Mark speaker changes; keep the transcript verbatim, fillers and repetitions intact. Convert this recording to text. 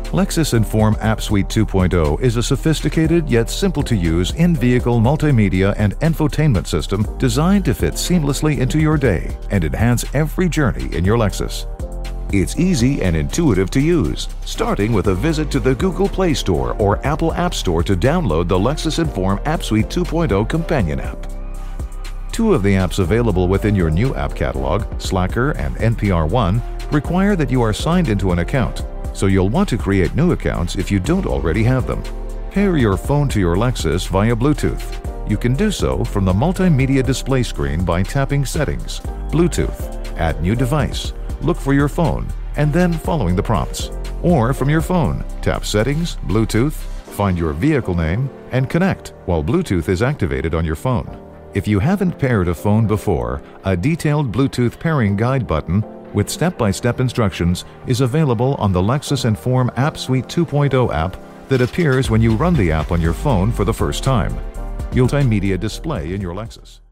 Speaker 1: Lexus Inform App Suite two point oh is a sophisticated yet simple-to-use in-vehicle multimedia and infotainment system designed to fit seamlessly into your day and enhance every journey in your Lexus. It's easy and intuitive to use, starting with a visit to the Google Play Store or Apple App Store to download the Lexus Inform App Suite two point oh companion app. Two of the apps available within your new app catalog, Slacker and N P R One, require that you are signed into an account, so you'll want to create new accounts if you don't already have them. Pair your phone to your Lexus via Bluetooth. You can do so from the multimedia display screen by tapping Settings, Bluetooth, Add New Device, look for your phone, and then following the prompts. Or from your phone, tap Settings, Bluetooth, find your vehicle name, and connect while Bluetooth is activated on your phone. If you haven't paired a phone before, a detailed Bluetooth pairing guide button with step-by-step instructions is available on the Lexus Inform App Suite two point oh app that appears when you run the app on your phone for the first time. You'll multimedia display in your Lexus.